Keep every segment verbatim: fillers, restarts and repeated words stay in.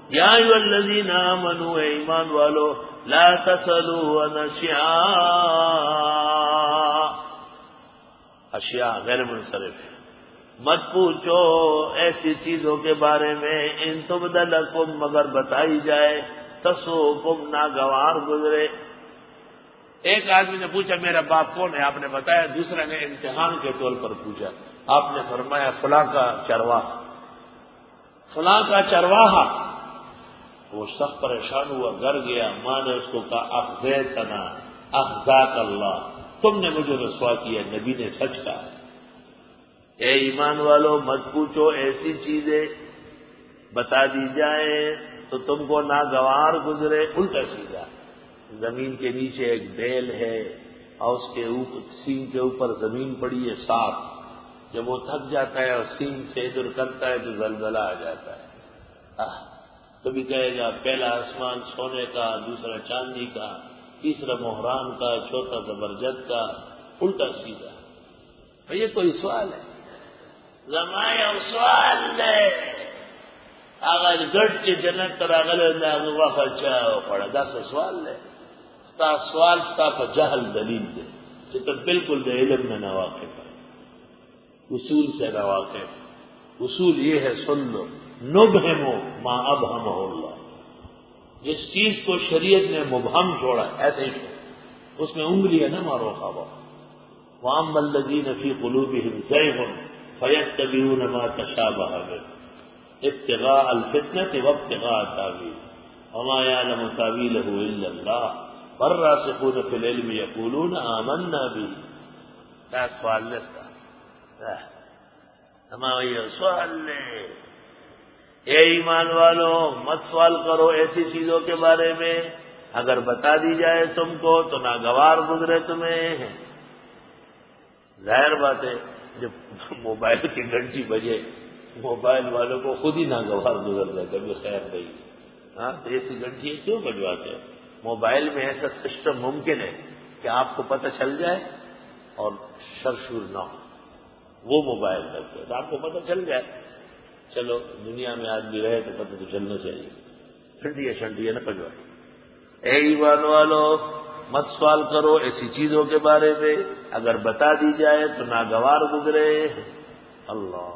یا ایھا الذین آمنوا، اے ایمان والو، لا تسألوا عن اشیاء، اشیاء غیر منصرف ہے، مت پوچھو ایسی چیزوں کے بارے میں، ان تبد لکم، مگر بتائی جائے، تسؤکم، ناگوار گزرے۔ ایک آدمی نے پوچھا میرا باپ کون ہے، آپ نے بتایا، دوسرے نے امتحان کے طور پر پوچھا، آپ نے فرمایا فلاں کا چرواہا، فلاں کا چرواہا۔ وہ سخت پریشان ہوا، گھر گیا، ماں نے اس کو کہا اخزیتنا اخزاک اللہ، تم نے مجھے رسوا کیا، نبی نے سچ کہا۔ اے ایمان والو، مت پوچھو ایسی چیزیں، بتا دی جائیں تو تم کو ناگوار گزرے۔ الٹا سیدھا، زمین کے نیچے ایک بیل ہے اور اس کے اوپر سینگ کے اوپر زمین پڑی ہے صاف، جب وہ تھک جاتا ہے اور سینگ سے ادھر کرتا ہے تو زلزلہ آ جاتا ہے۔ آہ، کبھی کہے گا پہلا آسمان سونے کا، دوسرا چاندی کا، تیسرا مہران کا، چوتھا زبرجد کا، الٹا سیدھا۔ یہ کوئی سوال ہے؟ زمایا سوال ہے، اگر گڑ کی جنت پر اگلے داغ وقت چاہو پڑا، دس سوال ہے، ستا سوال ستا پر جہل دلیل دے کہ تو بالکل دے علم میں نہ واقف ہے، اصول سے نہ واقف۔ اصول یہ ہے، سن لو، نبہمو ما ابہمہ اللہ، جس چیز کو شریعت نے مبہم چھوڑا ایسے ہی چھوڑا، اس میں انگلی ہے نہ مارو خوابا۔ وَأَمَّا الَّذِينَ فِي قُلُوبِهِمْ زَيْغٌ فَيَتَّبِعُونَ مَا تَشَابَهَ مِنْهُ ابتغاء الفتنة وابتغاء تاويله وما يعلم تاويله إلا الله والراسخون في العلم يقولون آمنا به۔ کیا سوال ہے اس کا؟ ہمارا یہ سوال ہے، اے ایمان والو، مت سوال کرو ایسی چیزوں کے بارے میں، اگر بتا دی جائے تم کو تو ناگوار گزرے تمہیں۔ ظاہر بات ہے، جب موبائل کی گھنٹی بجے موبائل والوں کو خود ہی ناگوار گزر جائے، کبھی خیر نہیں۔ ہاں تو ایسی گھنٹی کیوں بجواتے ہیں؟ موبائل میں ایسا سسٹم ممکن ہے کہ آپ کو پتہ چل جائے اور شرشور نہ ہو، وہ موبائل کرتے تو آپ کو پتہ چل جائے۔ چلو دنیا میں آدمی رہے تو پتہ تو چلنا چاہیے، ٹھنڈی شنڈی نہ بجوائے۔ اے ایمان والو، مت سوال کرو ایسی چیزوں کے بارے میں، اگر بتا دی جائے تو ناگوار گزرے۔ اللہ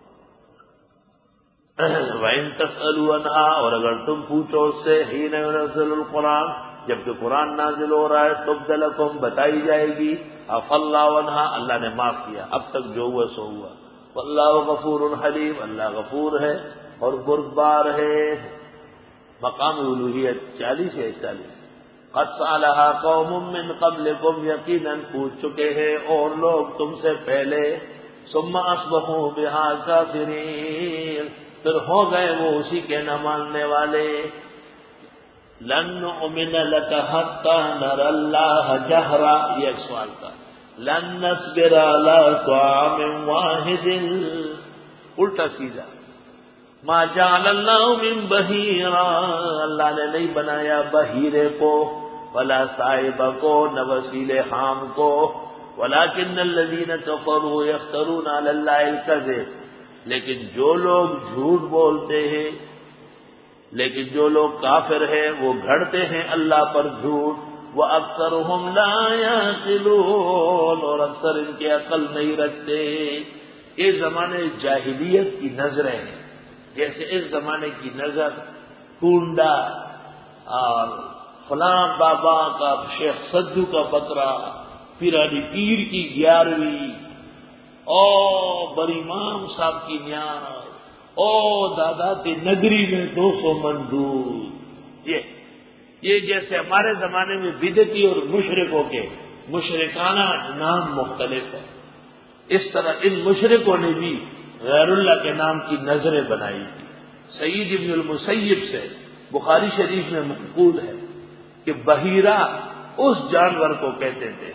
وَإِن تَسْأَلُوا عَنْهَا، اور اگر تم پوچھو اس سے، حِينَ يُنَزَّلُ الْقُرْآنُ، جبکہ قرآن نازل ہو رہا ہے، تُبْدَ لَكُمْ، بتائی جائے گی، عَفَا اللَّهُ عَنْهَا، اللہ نے معاف کیا، اب تک جو ہوا سو ہوا، وَاللَّهُ غَفُورٌ حَلِيمٌ، اللہ غفور ہے اور بردبار ہے۔ مقام الوہیت چالیس یا اکتالیس۔ قد سألها قوم من قبلكم، یقیناً پوچھ چکے ہیں اور لوگ تم سے پہلے، ثم اصبحوا بها كافرين، پھر ہو گئے وہ اسی کے نہ ماننے والے۔ لن نؤمن لك حتى نرى الله جهرا، یہ ایک سوال تھا۔ لن نصبر على طعام واحد، الٹا سیدھا، ما جعل الله من بحیرا، اللہ نے نہیں بنایا بحیرے کو، ولا صائب کو، نہ وسیل حام کو، ولكن الذين كفروا يفترون على الله الكذب، لیکن جو لوگ جھوٹ بولتے ہیں، لیکن جو لوگ کافر ہیں وہ گھڑتے ہیں اللہ پر جھوٹ، وَأَكْثَرُهُمْ لَا يَعْقِلُونَ، اور اکثر ان کے عقل نہیں رکھتے۔ یہ زمانے جاہلیت کی نظریں ہیں، جیسے اس زمانے کی نظر ٹونڈا اور فلاں بابا کا، شیخ سدو کا بکرا، پیرانی پیر کی گیارہویں، او بریمام صاحب کی نیاز، او دادا کی نگری میں دو سو من دودھ، یہ یہ جیسے ہمارے زمانے میں بدعتی اور مشرکوں کے مشرکانہ نام مختلف ہے، اس طرح ان مشرکوں نے بھی غیر اللہ کے نام کی نظریں بنائی تھی۔ سعید ابن المسیب سے بخاری شریف میں منقول ہے کہ بحیرہ اس جانور کو کہتے تھے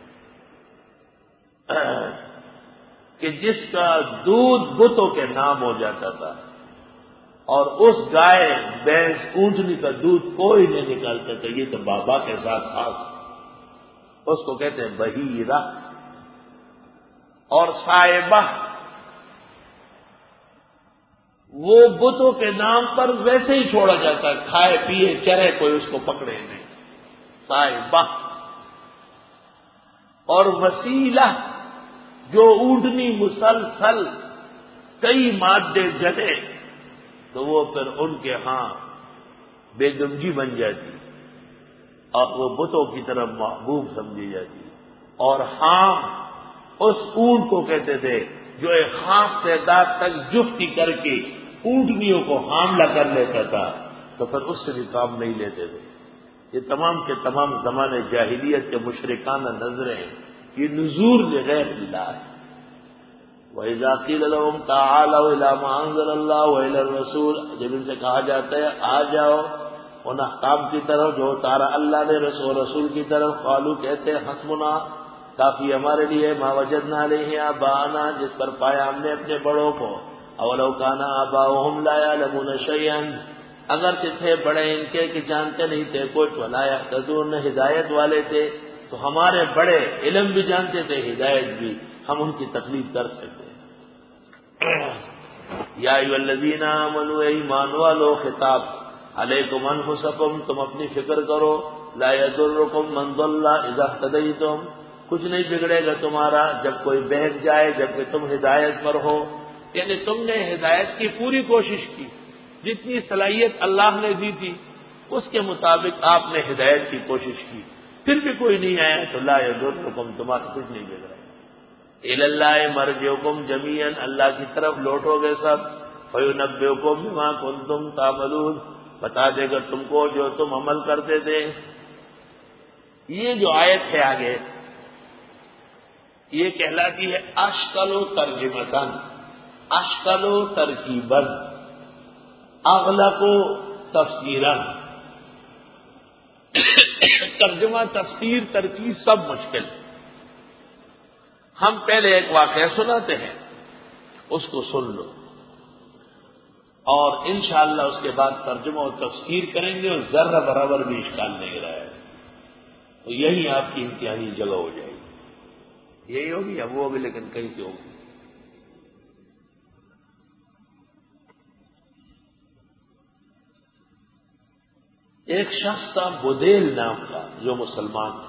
کہ جس کا دودھ بتوں کے نام ہو جاتا تھا، اور اس گائے بھینس اونٹنی کا دودھ کوئی نہیں نکالتا تھا، یہ تو بابا کے ساتھ خاص، اس کو کہتے ہیں بحیرہ۔ اور صائبہ وہ بتوں کے نام پر ویسے ہی چھوڑا جاتا ہے، کھائے پیے چرے، کوئی اس کو پکڑے نہیں. صاحبہ اور وسیلہ جو اونٹنی مسلسل کئی مادے جلے تو وہ پھر ان کے ہاں بیگمجی بن جاتی اور وہ بتوں کی طرف محبوب سمجھی جاتی. اور ہاں اس اونٹ کو کہتے تھے جو ایک خاص تعداد تک جفتی کر کے اونٹنیوں کو حاملہ کر لیتا تھا تو پھر اس سے بھی کام نہیں لیتے تھے. یہ تمام کے تمام زمانے جاہلیت کے مشرکانہ نظریں ہیں، یہ نذور لغیر اللہ ہے. وَإِذَا قِيلَ لَهُمْ تَعَالَوْا إِلَىٰ مَا أَنزَلَ اللَّهُ وَإِلَى الرَّسُولِ، جب ان سے کہا جاتا ہے آ جاؤ ان احکام کی طرف جو اتارا اللہ نے رسول رسول کی طرف، قالوا کہتے ہیں حسبنا کافی ہمارے لیے، ما وجدنا علیہ آباءنا جس پر پایا ہم نے اپنے بڑوں کو، اولو کان آباؤہم لا یعلمون شیئا اگر تھے بڑے ان کے کہ جانتے نہیں تھے کچھ، ولا یہتدون ہدایت والے تھے تو ہمارے بڑے علم بھی جانتے تھے ہدایت بھی، ہم ان کی تکلیف کر سکتے. یا ایھا الذین آمنوا ایمان والو خطاب علیکم انفسکم تم اپنی فکر کرو، لا یضرکم من ضل اذا اهتدیتم کچھ نہیں بگڑے گا تمہارا جب کوئی بہک جائے جبکہ تم ہدایت پر ہو. یعنی تم نے ہدایت کی پوری کوشش کی، جتنی صلاحیت اللہ نے دی تھی اس کے مطابق آپ نے ہدایت کی کوشش کی، پھر بھی کوئی نہیں آیا تو لا یضرکم تمہارا کچھ نہیں بگڑا. الی اللہ مرجعکم جمیعا اللہ کی طرف لوٹو گے سب، فینبئکم بما کنتم تعملون بتا دے گا تم کو جو تم عمل کرتے تھے. یہ جو آیت ہے آگے یہ کہلاتی ہے اشکل و ترجمتن، اشکل و ترکیبن، اغلق و تفسیرن. ترجمہ تفسیر ترکیب سب مشکل. ہم پہلے ایک واقعہ سناتے ہیں اس کو سن لو اور انشاءاللہ اس کے بعد ترجمہ و تفسیر کریں گے اور ذرہ برابر بھی اشکال نہیں رہا ہے تو یہی آپ کی امتحانی جگہ ہو جائے گی. یہی ہوگی اب وہ ہوگی لیکن کہیں سے ہوگی. ایک شخص تھا بدیل نام کا جو مسلمان تھا،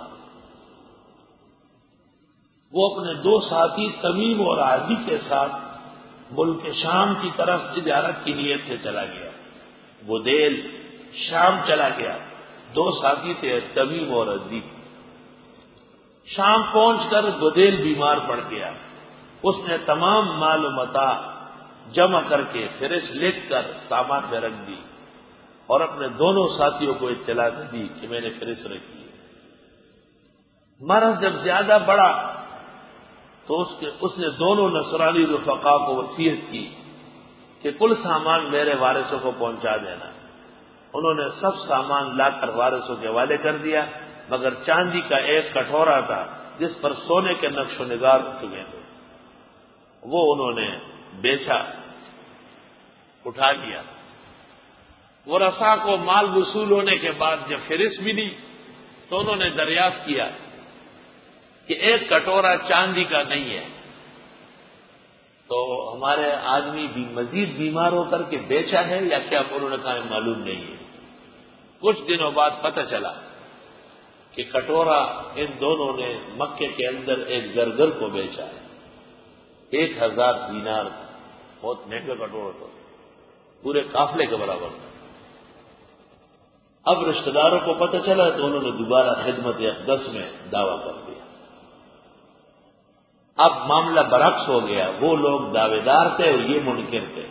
وہ اپنے دو ساتھی تمیم اور عادی کے ساتھ ملک شام کی طرف تجارت کی نیت سے چلا گیا. بدیل شام چلا گیا، دو ساتھی تھے تمیم اور عادی. شام پہنچ کر بدیل بیمار پڑ گیا. اس نے تمام مال و متاع جمع کر کے فہرست لکھ کر سامان میں رکھ دی اور اپنے دونوں ساتھیوں کو اطلاع دی کہ میں نے فہرست رکھی ہے. مرض جب زیادہ بڑا تو اس کے اس نے دونوں نصرانی رفقا کو وصیت کی کہ کل سامان میرے وارثوں کو پہنچا دینا. انہوں نے سب سامان لا کر وارثوں کے حوالے کر دیا مگر چاندی کا ایک کٹورا تھا جس پر سونے کے نقش و نگار چکے تھے وہ انہوں نے بیچا، اٹھا لیا. وہ رسا کو مال وصول ہونے کے بعد جب فہرست ملی تو انہوں نے دریافت کیا کہ ایک کٹورا چاندی کا نہیں ہے. تو ہمارے آدمی بھی مزید بیمار ہو کر کے بیچا ہے یا کیا؟ انہوں نے کہا معلوم نہیں ہے. کچھ دنوں بعد پتہ چلا کہ کٹورا ان دونوں نے مکے کے اندر ایک گرگر کو بیچا ہے. ایک ہزار دینار تھا، بہت مہنگا کٹورا تھا، پورے قافلے کے برابر تھا. اب رشتہ داروں کو پتہ چلا تو انہوں نے دوبارہ خدمت اقدس میں دعویٰ کر دیا. اب معاملہ برعکس ہو گیا، وہ لوگ دعوے دار تھے اور یہ منکر تھے.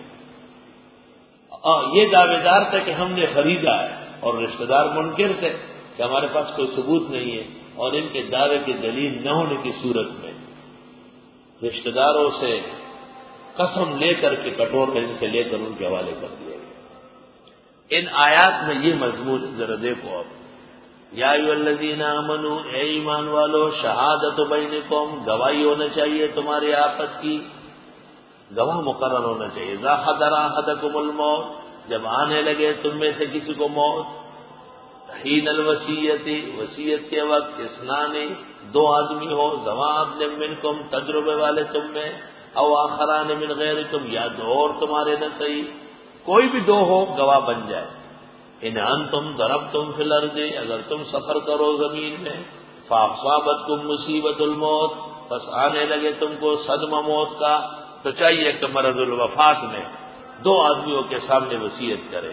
یہ دعوے دار تھے کہ ہم نے خریدا ہے اور رشتہ دار منکر تھے کہ ہمارے پاس کوئی ثبوت نہیں ہے. اور ان کے دعوے کی دلیل نہ ہونے کی صورت میں رشتہ داروں سے قسم لے کر کے کٹور ان سے لے کر ان کے حوالے کر دیا گیا. ان آیات میں یہ مضمون ذرا دیکھو. اب یا ایھا الذین آمنوا اے ایمان والو شہادت بینکم گواہی ہونا چاہیے تمہارے آپس کی، گواہ مقرر ہونا چاہیے. اذا حضر احدکم الموت جب آنے لگے تم میں سے کسی کو موت، حین الوصیت وصیت کے وقت، اثنان دو آدمی ہو، ذوا عدل منکم تجربے والے تم میں، او آخران من غیرکم یا دو اور تمہارے نہ صحیح، کوئی بھی دو ہو گواہ بن جائے. ان انتم ضربتم فی الارض، اگر تم سفر کرو زمین میں، فاصابتکم مصیبت الموت، بس آنے لگے تم کو صدمہ موت کا، تو چاہیے کہ مرض الوفات میں دو آدمیوں کے سامنے وصیت کرے.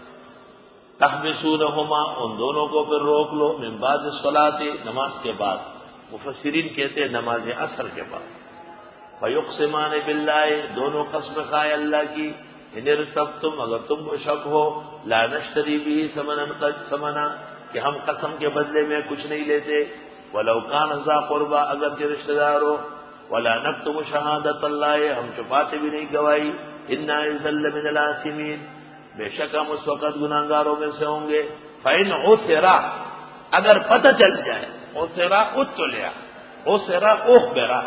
تحبسونہما، ان دونوں کو پھر روک لو، من بعد الصلاۃ، نماز کے بعد. مفسرین کہتے ہیں نماز عصر کے بعد. فیقسمان باللہ، دونوں قسم کھائے اللہ کی. ان ارتبتم، اگر تم کو شک ہو، لا نشتری بھی ثمنا قد ثمنا، کہ ہم قسم کے بدلے میں کچھ نہیں لیتے. ولو کان ذا قربا، اگر کے رشتہ دار ہو. ولا نکتم شہادت اللہ، ہم چھپاتے بھی نہیں گواہی. انا اذا لمن الآثمین، بے شک ہم اس وقت گناہگاروں میں سے ہوں گے. فإن عثر، اگر پتہ چل جائے، عثر اتلیا، عثر اخبرا،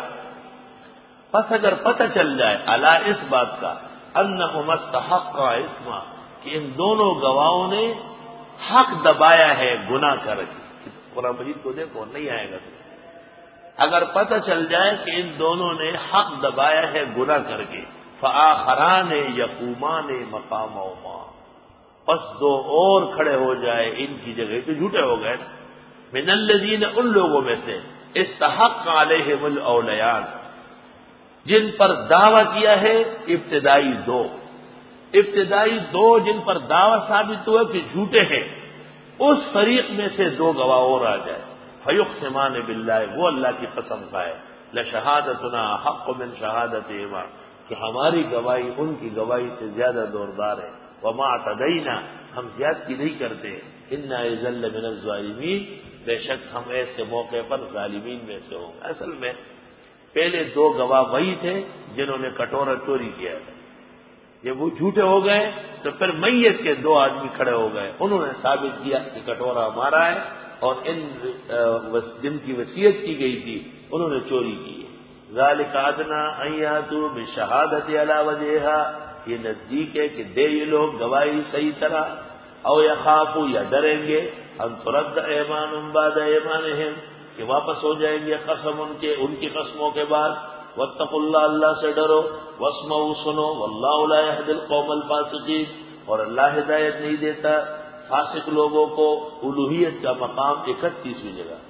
پس اگر پتہ چل جائے علی اس بات کا، انہما استحقا اثما، کہ ان دونوں گواہوں نے حق دبایا ہے گناہ کر کے. قرآن مجید کو دیکھو، نہیں آئے گا تو. اگر پتہ چل جائے کہ ان دونوں نے حق دبایا ہے گناہ کر کے، فآخران یقومان مقامہما، پس دو اور کھڑے ہو جائے ان کی جگہ، تو جھوٹے ہو گئے. من الذین، ان لوگوں میں سے، استحق علیہم الاولیان، جن پر دعویٰ کیا ہے ابتدائی دو، ابتدائی دو جن پر دعویٰ ثابت ہوا کہ جھوٹے ہیں، اس فریق میں سے دو گواہ اور آ جائے. فیقسمان باللہ، وہ اللہ کی قسم کھائے، لشہادتنا حق من شہادتہما، کہ ہماری گواہی ان کی گواہی سے زیادہ زوردار ہے. وما اعتدینا، ہم زیادتی نہیں کرتے. انا اذا لمن الظالمین، بے شک ہم ایسے موقع پر ظالمین میں سے ہوں. اصل میں پہلے دو گواہ وہی تھے جنہوں نے کٹورا چوری کیا تھا. جب وہ جھوٹے ہو گئے تو پھر میت کے دو آدمی کھڑے ہو گئے، انہوں نے ثابت کیا کہ کٹورا ہمارا ہے، اور ان جن کی وصیت کی گئی تھی انہوں نے چوری کی ہے. ذالک ادنیٰ ان یاتوا بالشہادۃ علی وجہہا، یہ نزدیک ہے کہ دے یہ لوگ گواہی صحیح طرح. او یخافوا، یا ڈریں گے، ان ترد ایمان بعد ایمانہم، کہ واپس ہو جائیں گے قسم ان کے ان کی قسموں کے بعد. واتقوا اللہ، اللہ سے ڈرو. واسمعوا، سنو. واللہ لا یہدی القوم الفاسقین، اور اللہ ہدایت نہیں دیتا فاسق لوگوں کو. الوہیت کا مقام اکتیسویں جگہ.